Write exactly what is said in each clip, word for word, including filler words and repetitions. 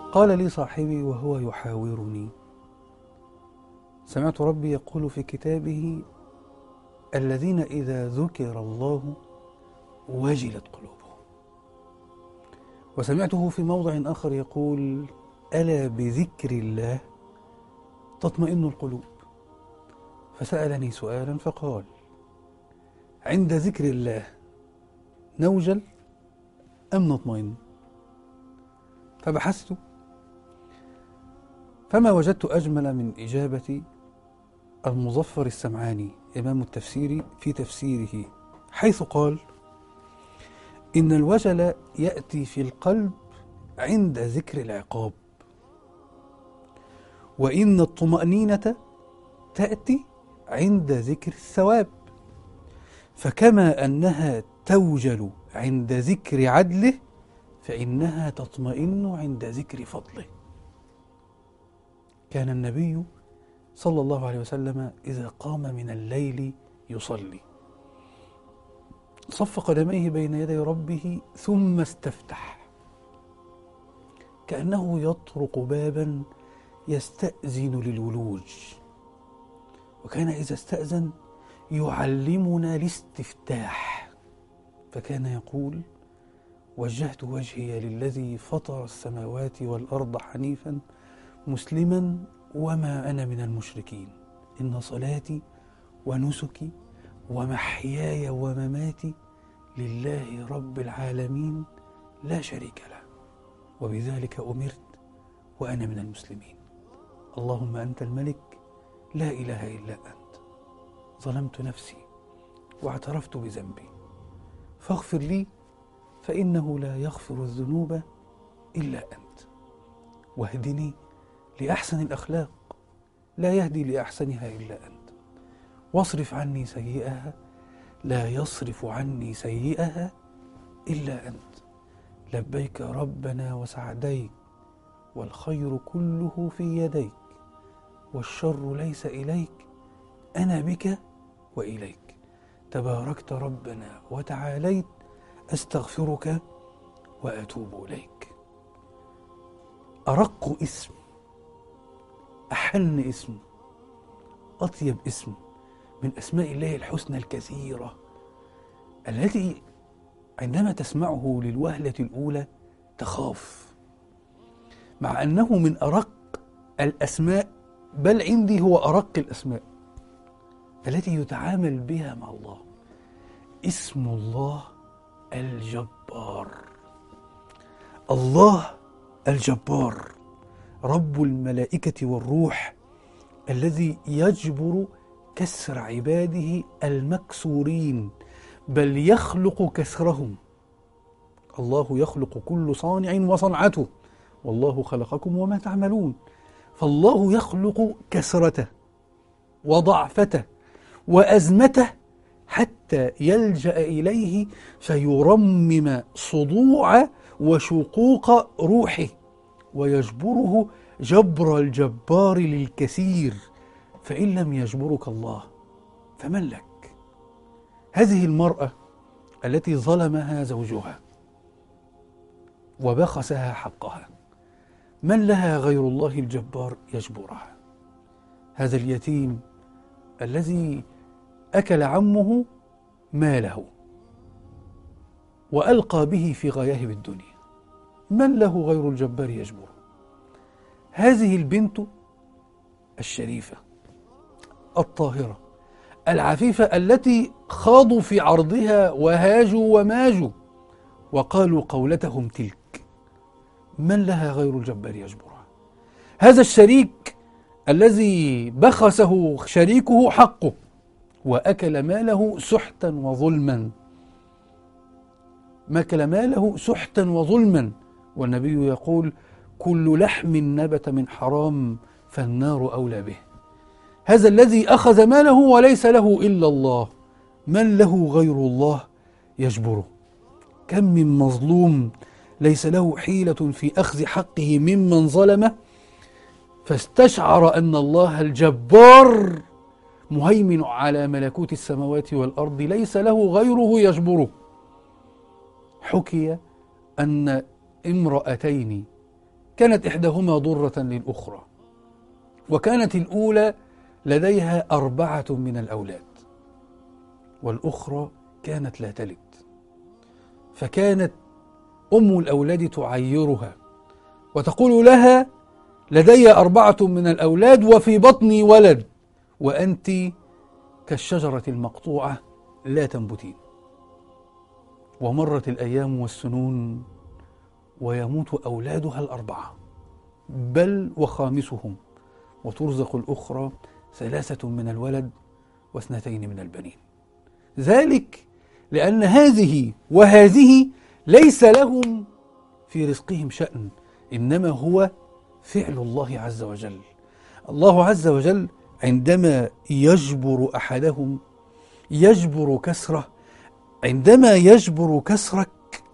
قال لي صاحبي وهو يحاورني: سمعت ربي يقول في كتابه: الذين إذا ذكر الله وجلت قلوبهم. وسمعته في موضع آخر يقول: ألا بذكر الله تطمئن القلوب. فسألني سؤالا فقال: عند ذكر الله نوجل أم نطمئن؟ فبحثت فما وجدت أجمل من إجابة المظفر السمعاني إمام التفسير في تفسيره، حيث قال: إن الوجل يأتي في القلب عند ذكر العقاب، وإن الطمأنينة تأتي عند ذكر الثواب، فكما أنها توجل عند ذكر عدله فإنها تطمئن عند ذكر فضله. كان النبي صلى الله عليه وسلم إذا قام من الليل يصلي صف قدميه بين يدي ربه ثم استفتح، كأنه يطرق بابا يستأذن للولوج. وكان إذا استأذن يعلمنا الاستفتاح، فكان يقول: وجهت وجهي للذي فطر السماوات والأرض حنيفا مسلما وما أنا من المشركين، إن صلاتي ونسكي ومحياي ومماتي لله رب العالمين لا شريك له، وبذلك أمرت وأنا من المسلمين. اللهم أنت الملك لا إله إلا أنت، ظلمت نفسي واعترفت بذنبي فاغفر لي فإنه لا يغفر الذنوب إلا أنت، واهدني لأحسن الأخلاق لا يهدي لأحسنها إلا أنت، واصرف عني سيئها لا يصرف عني سيئها إلا أنت. لبيك ربنا وسعديك، والخير كله في يديك، والشر ليس إليك، أنا بك وإليك. تباركت ربنا وتعاليت، أستغفرك وأتوب إليك. أرق اسم، أحن اسم، أطيب اسم من أسماء الله الحسنى الكثيرة، التي عندما تسمعه للوهلة الأولى تخاف، مع أنه من أرق الأسماء، بل عندي هو أرق الأسماء التي يتعامل بها مع الله. اسم الله الجبار. الله الجبار رب الملائكة والروح، الذي يجبر كسر عباده المكسورين، بل يخلق كسرهم. الله يخلق كل صانع وصنعته، والله خلقكم وما تعملون. فالله يخلق كسرته وضعفته وأزمته حتى يلجأ إليه فيرمم صدوع وشقوق روحه، ويجبره جبر الجبار للكثير. فإن لم يجبرك الله فمن لك؟ هذه المرأة التي ظلمها زوجها وبخسها حقها، من لها غير الله الجبار يجبرها؟ هذا اليتيم الذي أكل عمه ماله وألقى به في غياهب الدنيا، من له غير الجبار يجبره؟ هذه البنت الشريفة الطاهرة العفيفة التي خاضوا في عرضها وهاجوا وماجوا وقالوا قولتهم تلك، من لها غير الجبار يجبرها؟ هذا الشريك الذي بخسه شريكه حقه وأكل ماله سحتا وظلما، ماكل ماله سحتا وظلما، والنبي يقول: كل لحم نبت من حرام فالنار أولى به. هذا الذي أخذ ماله وليس له إلا الله، من له غير الله يجبره؟ كم من مظلوم ليس له حيلة في أخذ حقه ممن ظلمه، فاستشعر أن الله الجبار مهيمن على ملكوت السماوات والأرض ليس له غيره يجبره. حكي أن امرأتين كانت إحداهما ضرة للأخرى، وكانت الأولى لديها أربعة من الأولاد والأخرى كانت لا تلد، فكانت أم الأولاد تعيرها وتقول لها: لدي أربعة من الأولاد وفي بطني ولد، وأنت كالشجرة المقطوعة لا تنبتين. ومرت الأيام والسنون ويموت أولادها الأربعة بل وخامسهم، وترزق الأخرى ثلاثة من الولد واثنتين من البنين. ذلك لأن هذه وهذه ليس لهم في رزقهم شأن، إنما هو فعل الله عز وجل. الله عز وجل عندما يجبر أحدهم يجبر كسره، عندما يجبر كسرك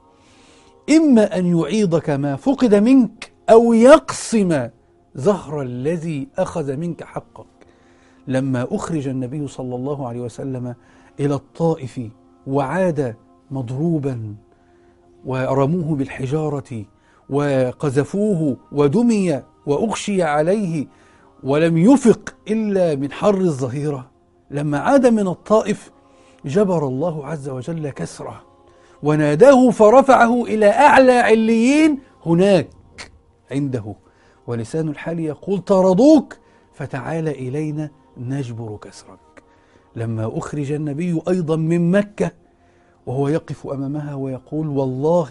إما أن يعيضك ما فقد منك أو يقسم زهر الذي أخذ منك حقك. لما أخرج النبي صلى الله عليه وسلم إلى الطائف وعاد مضروبا ورموه بالحجارة وقذفوه ودمي وأغشي عليه ولم يفق إلا من حر الظهيرة، لما عاد من الطائف جبر الله عز وجل كسره وناداه فرفعه إلى أعلى عليين هناك عنده، ولسان الحال يقول: طردوك فتعال إلينا نجبر كسرك. لما أخرج النبي أيضا من مكة وهو يقف أمامها ويقول: والله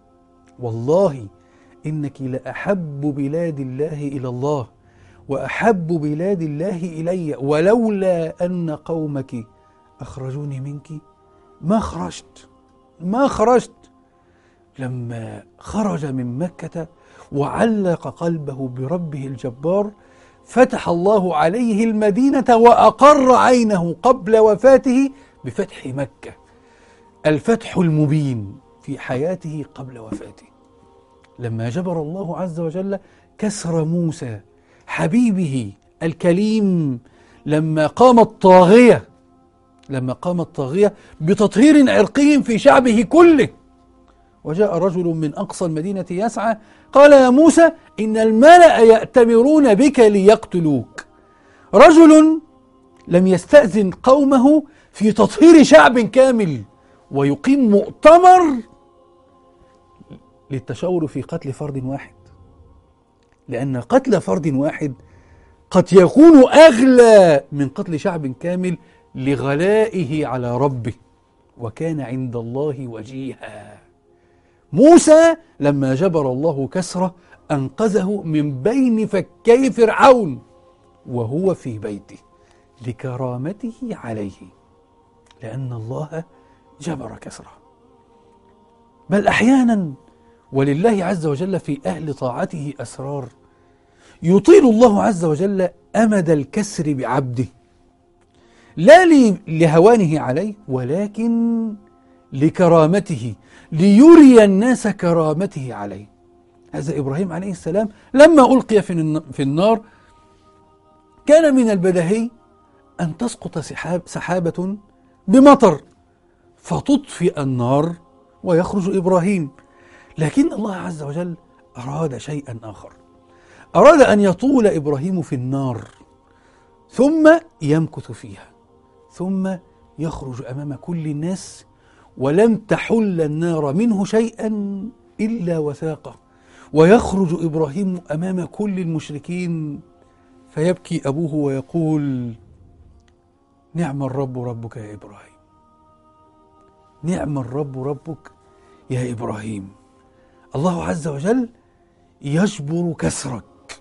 والله إنك لأحب بلاد الله إلى الله وأحب بلاد الله إلي، ولولا أن قومك أخرجوني منك ما خرجت ما خرجت. لما خرج من مكة وعلق قلبه بربه الجبار فتح الله عليه المدينة وأقر عينه قبل وفاته بفتح مكة، الفتح المبين في حياته قبل وفاته. لما جبر الله عز وجل كسر موسى حبيبه الكليم، لما قامت طاغية لما قامت طاغية بتطهير عرقي في شعبه كله، وجاء رجل من أقصى المدينة يسعى قال: يا موسى إن الملأ يأتمرون بك ليقتلوك. رجل لم يستأذن قومه في تطهير شعب كامل ويقيم مؤتمر للتشاور في قتل فرد واحد، لأن قتل فرد واحد قد يكون أغلى من قتل شعب كامل لغلائه على ربه، وكان عند الله وجيها. موسى لما جبر الله كسره أنقذه من بين فكي فرعون وهو في بيته لكرامته عليه، لأن الله جبر كسره. بل أحيانا ولله عز وجل في أهل طاعته أسرار، يطيل الله عز وجل أمد الكسر بعبده، لا لهوانه عليه ولكن لكرامته، ليري الناس كرامته عليه. هذا إبراهيم عليه السلام لما ألقي في النار كان من البديهي أن تسقط سحاب سحابة بمطر فتطفئ النار ويخرج إبراهيم، لكن الله عز وجل أراد شيئا آخر، أراد أن يطول إبراهيم في النار ثم يمكث فيها ثم يخرج أمام كل الناس، ولم تحل النار منه شيئا إلا وثاقه، ويخرج إبراهيم أمام كل المشركين فيبكي أبوه ويقول: نعم الرب ربك يا إبراهيم، نعم الرب ربك يا إبراهيم. الله عز وجل يجبر كسرك،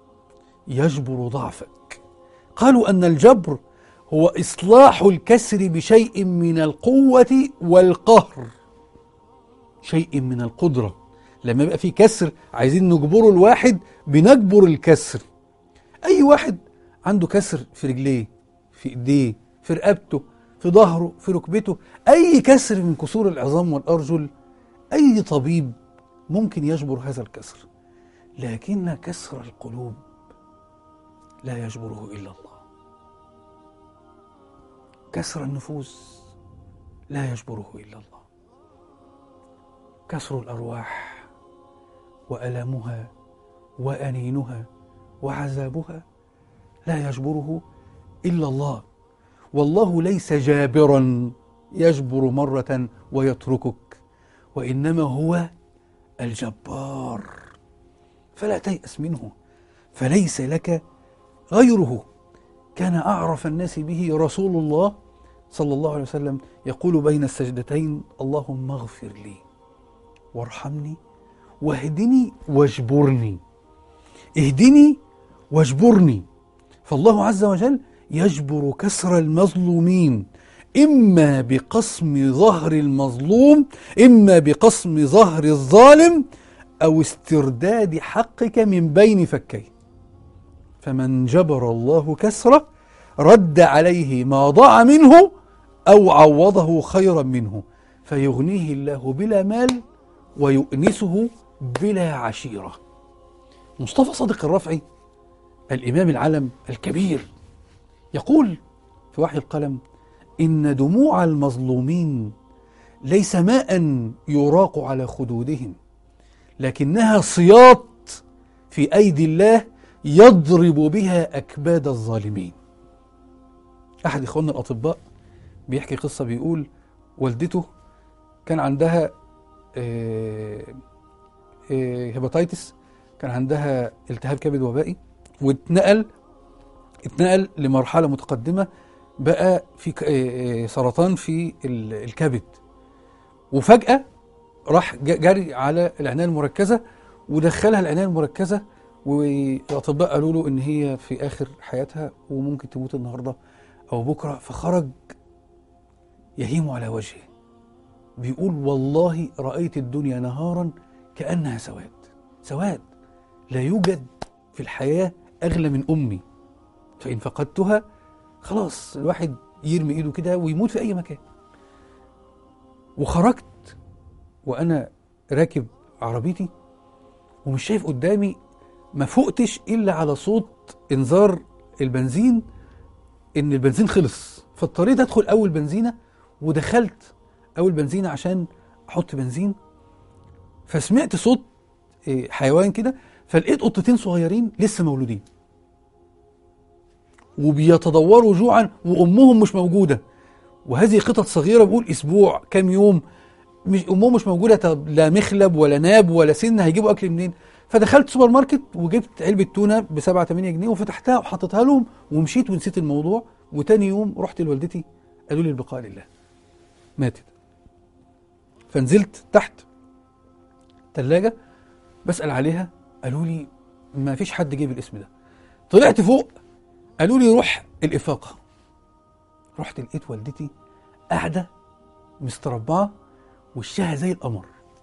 يجبر ضعفك. قالوا أن الجبر هو إصلاح الكسر بشيء من القوة والقهر، شيء من القدرة. لما يبقى في كسر عايزين نجبره الواحد بنجبر الكسر. أي واحد عنده كسر في رجليه، في إيديه، في رقبته، في ظهره، في ركبته، أي كسر من كسور العظام والأرجل، أي طبيب ممكن يجبر هذا الكسر، لكن كسر القلوب لا يجبره إلا الله. كسر النفوس لا يجبره إلا الله. كسر الأرواح وألامها وأنينها وعذابها لا يجبره إلا الله. والله ليس جابرا يجبر مرة ويتركك، وإنما هو الجبار، فلا تيأس منه، فليس لك غيره. كان أعرف الناس به رسول الله صلى الله عليه وسلم يقول بين السجدتين: اللهم اغفر لي وارحمني واهدني واجبرني. اهدني واجبرني. فالله عز وجل يجبر كسر المظلومين، إما بقسم ظهر المظلوم، إما بقسم ظهر الظالم، أو استرداد حقك من بين فكيه. فمن جبر الله كسره رد عليه ما ضاع منه أو عوضه خيرا منه، فيغنيه الله بلا مال ويؤنسه بلا عشيرة. مصطفى صادق الرفعي الإمام العلم الكبير يقول في وحي القلم: إن دموع المظلومين ليس ماء يراق على خدودهم، لكنها صياط في أيدي الله يضرب بها أكباد الظالمين. أحد إخواننا الأطباء بيحكي قصة، بيقول والدته كان عندها هيباتيتس، كان عندها التهاب كبد وبائي، واتنقل اتنقل لمرحلة متقدمة، بقى في سرطان في الكبد، وفجأة راح جري على العناية المركزة ودخلها العناية المركزة، والأطباء قالوا له إن هي في آخر حياتها وممكن تموت النهاردة أو بكرة. فخرج يهيم على وجهه، بيقول: والله رأيت الدنيا نهارا كأنها سواد، سواد، لا يوجد في الحياة أغلى من أمي، فإن فقدتها خلاص الواحد يرمي إيده كده ويموت في أي مكان. وخرجت وأنا راكب عربيتي ومش شايف قدامي، ما فوقتش إلا على صوت إنذار البنزين إن البنزين خلص، فاضطريت أدخل أول بنزينة، ودخلت أول بنزينة عشان أحط بنزين، فسمعت صوت حيوان كده، فلقيت قطتين صغيرين لسه مولودين وبيتدوروا جوعا وأمهم مش موجودة، وهذه قطط صغيرة بقول أسبوع كام يوم، مش أمهم مش موجودة، لا مخلب ولا ناب ولا سن، هيجيبوا أكل منين؟ فدخلت سوبر ماركت وجبت علبة تونة بسبعة تمانية جنيه وفتحتها وحطيتها لهم ومشيت ونسيت الموضوع. وتاني يوم رحت لوالدتي، قالوا لي البقاء لله، ماتت. فنزلت تحت تلاجة بسأل عليها، قالوا لي ما فيش حد جيب الاسم ده. طلعت فوق قالوا لي روح الإفاقة. رحت لقيت والدتي قاعدة مستربعة وشها زي القمر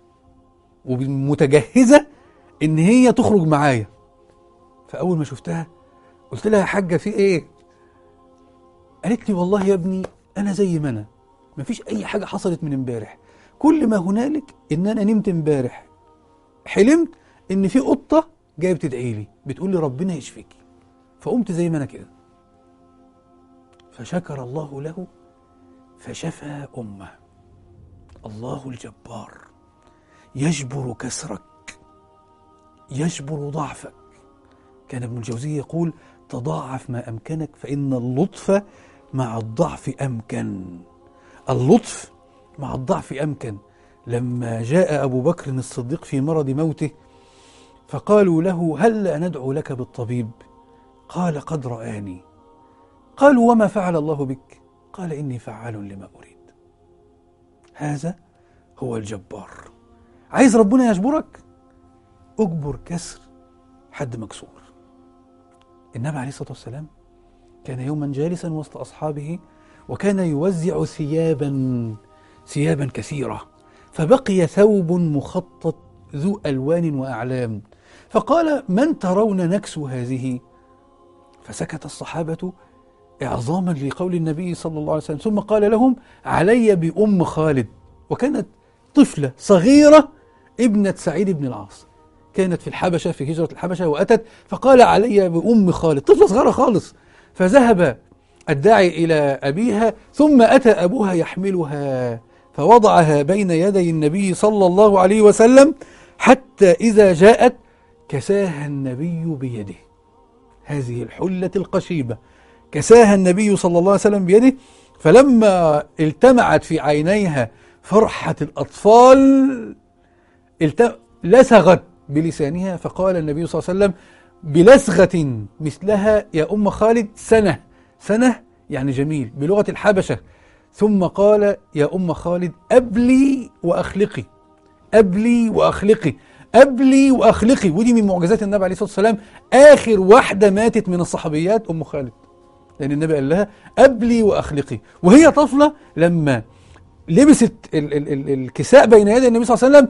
ومتجهزة إن هي تخرج معايا. فأول ما شفتها قلت لها: يا حاجة في إيه؟ قالت لي: والله يا ابني أنا زي ما أنا، مفيش أي حاجة حصلت من امبارح، كل ما هنالك إن أنا نمت امبارح حلمت إن في قطة جاية بتدعي لي بتقول لي ربنا يشفيكي، فقمت زي ما أنا كده. فشكر الله له فشفى أمه. الله الجبار يجبر كسرك، يجبر ضعفك. كان ابن الجوزي يقول: تضاعف ما أمكنك فإن اللطف مع الضعف أمكن. اللطف مع الضعف أمكن. لما جاء أبو بكر الصديق في مرض موته فقالوا له: هل ندعو لك بالطبيب؟ قال: قد رآني. قالوا: وما فعل الله بك؟ قال: إني فعال لما أريد. هذا هو الجبار. عايز ربنا يجبرك؟ أجبر كسر حد مكسور. النبي عليه الصلاة والسلام كان يوما جالسا وسط أصحابه وكان يوزع ثيابا ثيابا كثيرة، فبقي ثوب مخطط ذو ألوان وأعلام، فقال: من ترون نكسو هذه؟ فسكت الصحابة إعظاما لقول النبي صلى الله عليه وسلم، ثم قال لهم: علي بأم خالد. وكانت طفلة صغيرة ابنة سعيد بن العاص، كانت في الحبشة في هجرة الحبشة وأتت، فقال: علي بأم خالد، طفلة صغيرة خالص. فذهب الداعي إلى أبيها ثم أتى أبوها يحملها فوضعها بين يدي النبي صلى الله عليه وسلم، حتى إذا جاءت كساها النبي بيده، هذه الحلة القشيبة كساها النبي صلى الله عليه وسلم بيده، فلما التمعت في عينيها فرحة الأطفال لسغت بلسانها، فقال النبي صلى الله عليه وسلم بلسغة مثلها: يا أم خالد سنة. سنة يعني جميل بلغة الحبشة. ثم قال: يا أم خالد أبلي وأخلقي، أبلي وأخلقي، أبلي وأخلقي. ودي من معجزات النبي عليه الصلاة والسلام. آخر واحدة ماتت من الصحابيات أم خالد، لأن النبي قال لها أبلي وأخلقي، وهي طفلة لما لبست ال ال ال الكساء بين يدي النبي صلى الله عليه وسلم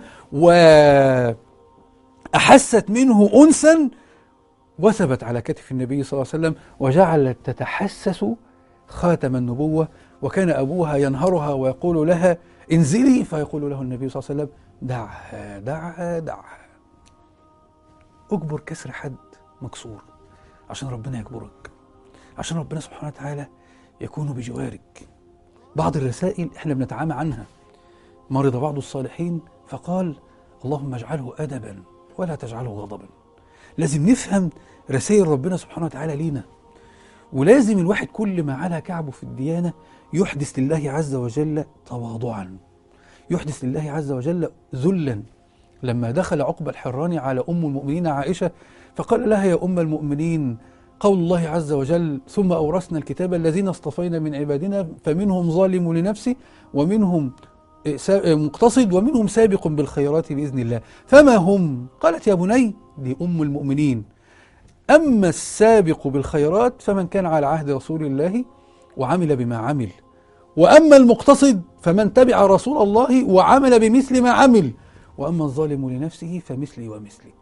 وأحست منه أنسا، وثبت على كتف النبي صلى الله عليه وسلم وجعلت تتحسس خاتم النبوة. وكان أبوها ينهرها ويقول لها: انزلي، فيقول له النبي صلى الله عليه وسلم: دعها دعها دعها. أجبر كسر حد مكسور عشان ربنا يجبرك، عشان ربنا سبحانه وتعالى يكون بجوارك. بعض الرسائل احنا بنتعامى عنها. مرض بعض الصالحين فقال: اللهم اجعله أدبا ولا تجعله غضبا. لازم نفهم رسائل ربنا سبحانه وتعالى لينا، ولازم الواحد كل ما على كعبه في الديانة يحدث لله عز وجل تواضعا، يحدث لله عز وجل ذلا. لما دخل عقبة الحراني على أم المؤمنين عائشة فقال لها: يا أم المؤمنين، قول الله عز وجل: ثم أورثنا الكتاب الذين اصطفينا من عبادنا فمنهم ظالم لنفسه ومنهم مقتصد ومنهم سابق بالخيرات بإذن الله، فما هم؟ قالت: يا بني، دي أم المؤمنين، أما السابق بالخيرات فمن كان على عهد رسول الله وعمل بما عمل، وأما المقتصد فمن تبع رسول الله وعمل بمثل ما عمل، وأما الظالم لنفسه فمثلي ومثلك.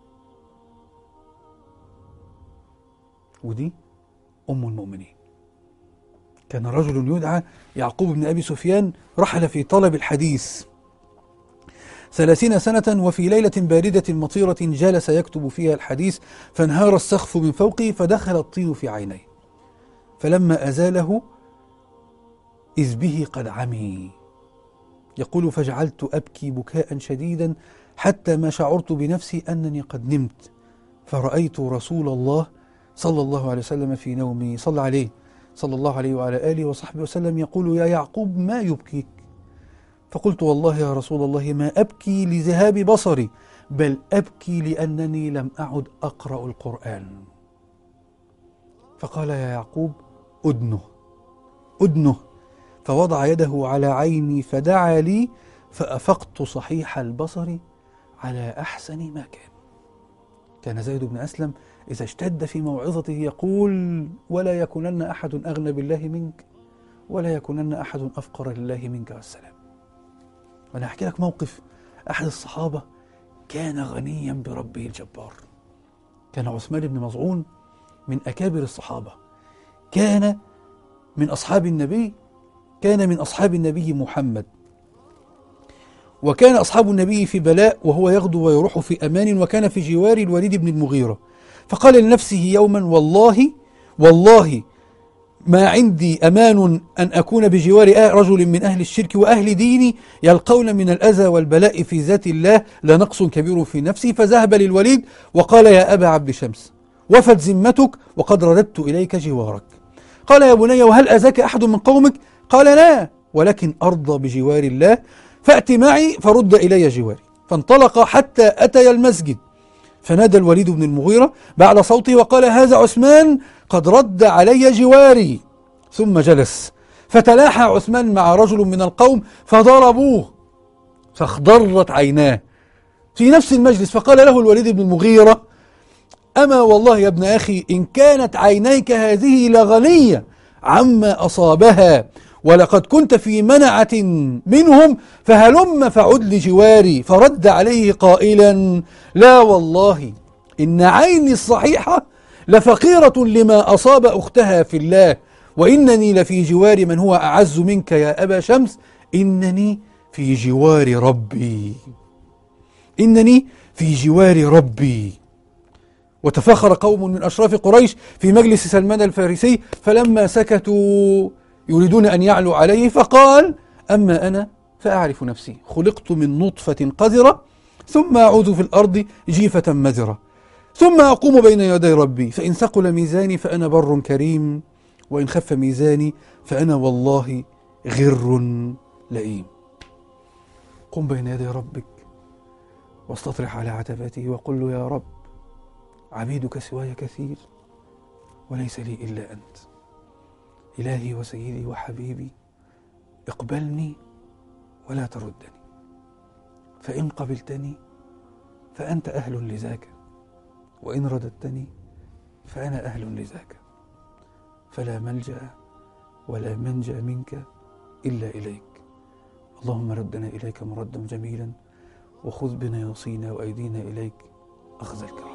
ودي أم المؤمنين. كان رجل يدعى يعقوب بن أبي سفيان رحل في طلب الحديث ثلاثين سنة، وفي ليلة باردة مطيرة جلس يكتب فيها الحديث فانهار السقف من فوقه فدخل الطين في عينيه، فلما أزاله إذ به قد عمي. يقول: فجعلت أبكي بكاء شديدا حتى ما شعرت بنفسي أنني قد نمت، فرأيت رسول الله صلى الله عليه وسلم في نومي، صلى عليه صلى الله عليه وعلى آله وصحبه وسلم، يقول: يا يعقوب، ما يبكيك؟ فقلت: والله يا رسول الله ما أبكي لذهاب بصري، بل أبكي لأنني لم أعد أقرأ القرآن. فقال: يا يعقوب، أدنه أدنه. فوضع يده على عيني فدعا لي فأفقت صحيح البصر على أحسن ما كان. كان زيد بن أسلم إذا اشتد في موعظته يقول: ولا يكونن أحد أغنى بالله منك، ولا يكونن أحد أفقر لله منك، والسلام. وأنا أحكي لك موقف. أحد الصحابة كان غنيا بربه الجبار، كان عثمان بن مظعون من أكابر الصحابة، كان من أصحاب النبي، كان من أصحاب النبي محمد، وكان أصحاب النبي في بلاء وهو يغدو ويروح في أمان، وكان في جوار الوليد بن المغيرة. فقال لنفسه يوما: والله والله ما عندي أمان أن أكون بجوار رجل من أهل الشرك وأهل ديني يلقون من الأذى والبلاء في ذات الله لنقص كبير في نفسي. فذهب للوليد وقال: يا أبا عبد شمس، وفت ذمتك وقد رددت إليك جوارك. قال: يا بني، وهل أذاك أحد من قومك؟ قال: لا، ولكن أرضى بجوار الله، فأت معي فرد إلي جواري. فانطلق حتى أتي المسجد، فنادى الوليد بن المغيرة بعد صوته وقال: هذا عثمان قد رد علي جواري. ثم جلس، فتلاحى عثمان مع رجل من القوم فضربوه فاخضرت عيناه في نفس المجلس. فقال له الوليد بن المغيرة: أما والله يا ابن أخي إن كانت عينيك هذه لغنية عما أصابها، ولقد كنت في منعة منهم، فهلم فعد لجواري. فرد عليه قائلا: لا والله إن عيني الصحيحة لفقيرة لما أصاب أختها في الله، وإنني لفي جوار من هو أعز منك يا أبا شمس، إنني في جوار ربي، إنني في جوار ربي. وتفاخر قوم من أشراف قريش في مجلس سلمان الفارسي، فلما سكتوا يريدون أن يعلوا عليه فقال: أما أنا فأعرف نفسي، خلقت من نطفة قذرة ثم أعوذ في الأرض جيفة مذرة، ثم أقوم بين يدي ربي فإن ثقل ميزاني فأنا بر كريم، وإن خف ميزاني فأنا والله غر لئيم. قم بين يدي ربك واستطرح على عتبته وقل له: يا رب، عبيدك سواي كثير وليس لي إلا أنت، إلهي وسيدي وحبيبي، اقبلني ولا تردني، فإن قبلتني فأنت أهل لذاك، وإن رددتني فأنا أهل لذاك، فلا ملجأ ولا منجأ منك إلا إليك. اللهم ردنا إليك مردا جميلا، وخذ بناصينا وأيدينا إليك أخذ الكرام.